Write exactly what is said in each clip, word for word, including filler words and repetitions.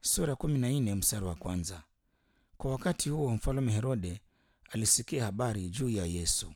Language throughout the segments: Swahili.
Sura kumi na nne mstari wa kwanza. Kwa wakati huo mfalme Herode alisikia habari juu ya Yesu.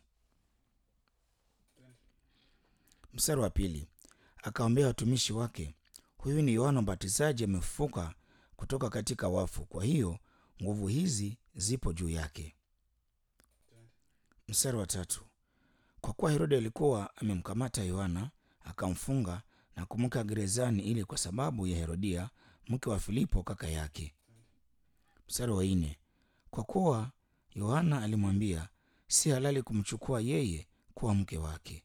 Mstari wa pili. Akawaambia watumishi wake, huyu ni Yohana Mbatizaji amefufuka kutoka katika wafu, kwa hiyo nguvu hizi zipo juu yake. Mstari wa tatu. Kwa kuwa Herode alikuwa amemkamata Yohana, akamfunga na kumweka gerezani, ili kwa sababu ya Herodia mke wa Filipo kaka yake. Mstari wa nne. Kwa kuwa Yohana alimwambia si halali kumchukua yeye kuwa mke wake.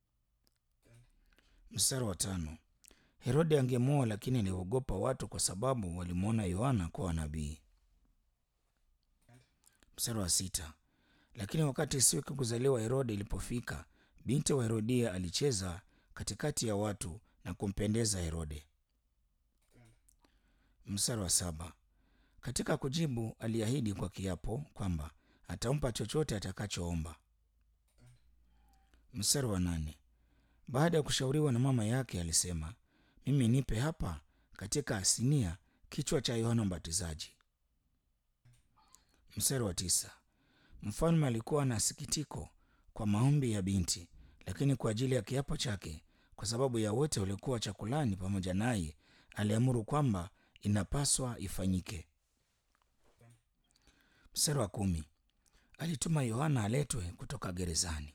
Mstari wa tano. Herode angemwoa, lakini aliogopa watu kwa sababu walimwona Yohana kuwa nabii. Mstari wa sita. Lakini wakati siku ya kuzaliwa Herode ilipofika, binti wa Herodia alicheza katikati ya watu na kumpendeza Herode. Mstari wa saba. Katika kujibu aliahidi kwa kiapo kwamba atampa chochote atakachoomba. Mstari wa nane. Baada ya kushauriwa na mama yake alisema, mimi nipe hapa katika sinia kichwa cha Yohana Mbatizaji. Mstari wa tisa. Mfalme alikuwa na sikitiko kwa maombi ya binti, lakini kwa ajili ya kiapo chake, kwa sababu ya wote waliokuwa chakulani pamoja naye, aliamuru kwamba inapaswa ifanyike. Mstari wa kumi. Alituma Yohana aletwe kutoka gerezani.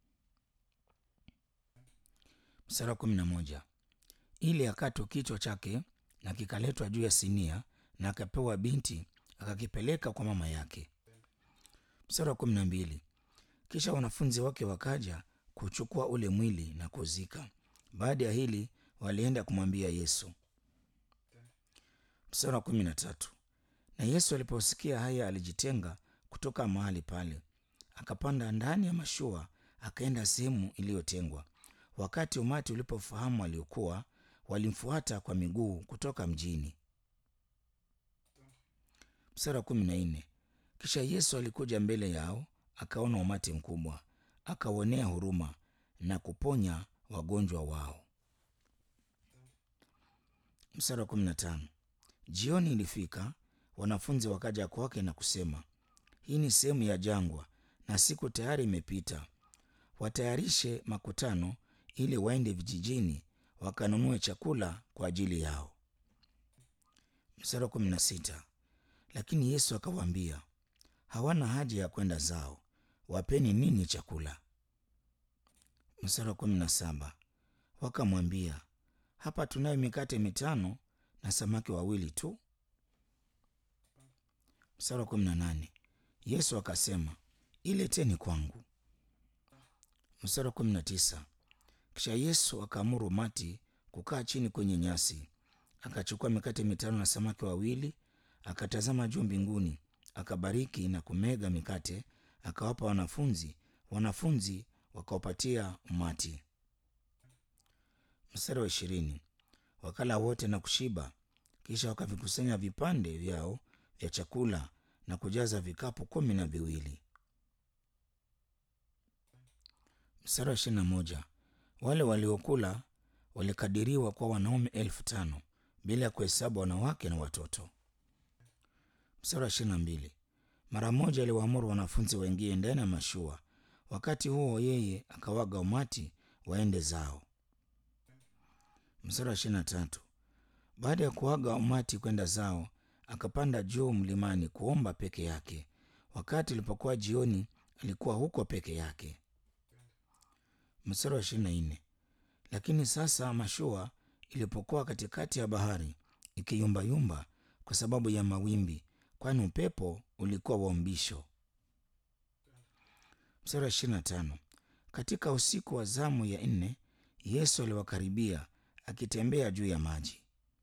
Mstari wa kumi na moja. Ili akatwe kichwa chake na kikaletwa juu ya sinia, na akapewa binti akakipeleka kwa mama yake. Mstari wa kumi na mbili. Kisha wanafunzi wake wakaja kuchukua ule mwili na kuzika. Baada ya hili walienda kumwambia Yesu. Mstari wa kumi na tatu. Na Yesu aliposikia haya alijitenga kutoka mahali pale, akapanda ndani ya mashua akaenda sehemu iliyotengwa. Wakati umati ulipofahamu aliokuwa, walimfuata kwa miguu kutoka mjini. Mstari wa kumi na nne. Kisha Yesu alikuja mbele yao, akaona umati mkubwa, akawaonea huruma na kuponya wagonjwa wao. Mstari wa kumi na tano. Jioni ilifika, wanafunzi wakaja kwake na kusema, hii ni sehemu ya jangwa na siku tayari imepita. Watayarishe makutano ili waende vijijini wakanunue chakula kwa ajili yao. Mstari wa kumi na sita. Lakini Yesu akawaambia, hawana haja ya kwenda zao, wapeni ninyi chakula. Mstari wa kumi na saba. Wakamwambia, hapa tunayo mikate mitano na samaki wawili tu. Mstari wa kumi na nane. Yesu akasema, ileteni kwangu. Mstari wa kumi na tisa. Kisha Yesu akaamuru umati kukaa chini kwenye nyasi. Akachukua mikate mitano na samaki wawili, akatazama juu mbinguni, akabariki na kumega mikate, akawapa wanafunzi, wanafunzi wakawapatia umati. Mstari wa ishirini. Wakala wote na kushiba, kisha wakavikusanya vipande vyao vya chakula na kujaza vikapu kumi na viwili. Mstari wa ishirini na moja. Wale waliokula walikadiriwa kwa wanaume elfu tano bila ya kuhesabu wanawake na watoto. Mstari wa ishirini na mbili. Mara moja aliwaamuru wanafunzi waingie ndani ya mashua. Wakati huo yeye akawaga umati waende zao. Mstari wa ishirini na tatu. Baada ya kuaga umati kwenda zao, akapanda juu mlimani kuomba peke yake. Wakati ilipokuwa jioni, alikuwa huko peke yake. Mstari wa ishirini na nne. Lakini sasa mashua ilipokuwa katikati ya bahari, ikiyumbayumba kwa sababu ya mawimbi, kwani upepo ulikuwa wa umbisho. Mstari wa ishirini na tano. Katika usiku wa zamu ya nne, Yesu aliwakaribia akitembea juu ya maji.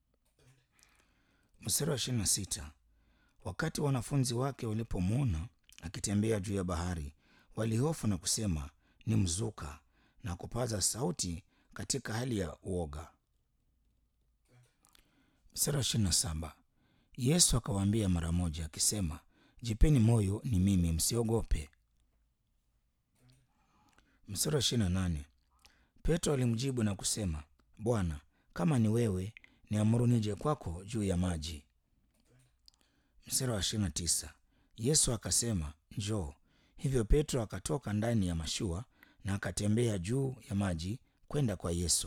Mstari wa ishirini na sita. Wakati wanafunzi wake walipomwona akitembea juu ya bahari, walihofu na kusema, ni mzuka, na kupaza sauti katika hali ya uoga. Mstari wa ishirini na saba. Yesu akawaambia mara moja akisema, jipeni moyo, ni mimi, msiogope. Mstari wa ishirini na nane. Petro alimjibu na kusema, Bwana, kama ni wewe, niamuru nije kwako juu ya maji. Mstari wa ishirini na tisa. Yesu akasema, njoo. Hivyo Petro akatoka ndani ya mashua na akatembea juu ya maji kwenda kwa Yesu.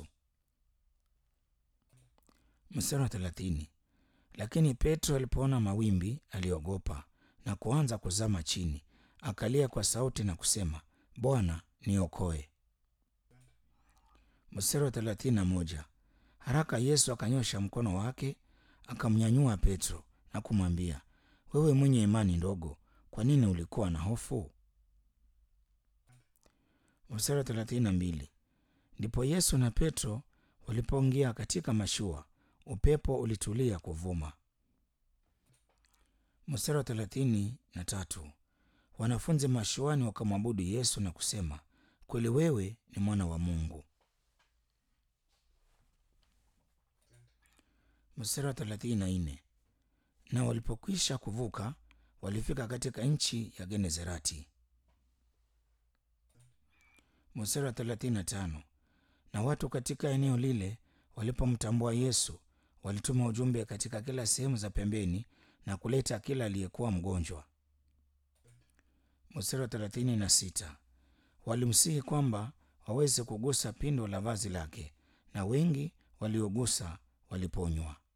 Mstari wa thelathini. Lakini Petro alipoona mawimbi aliogopa na kuanza kuzama chini, akalia kwa sauti na kusema, Bwana, niokoe. Mstari wa thelathini na moja. Haraka Yesu akanyosha mkono wake akamnyanyua Petro na kumwambia, wewe mwenye imani ndogo, kwa nini ulikuwa na hofu? Mstari wa thelathini na mbili. Ndipo Yesu na Petro walipoingia katika mashua, upepo ulitulia kuvuma. Mstari wa thelathini na tatu. Wanafunzi mashuani wakamwabudu Yesu na kusema, kweli wewe ni mwana wa Mungu. Mstari wa thelathini na nne. Na walipokwisha kuvuka, walifika katika nchi ya Genezareti. Mstari wa thelathini na tano. Na watu katika eneo lile walipomtambua Yesu, walituma ujumbe katika kila sehemu za pembeni na kuleta kila aliyekuwa mgonjwa. Mstari wa thelathini na sita. Walimsihi kwamba waweze kugusa pindo la vazi lake, na wengi waliogusa waliponywa.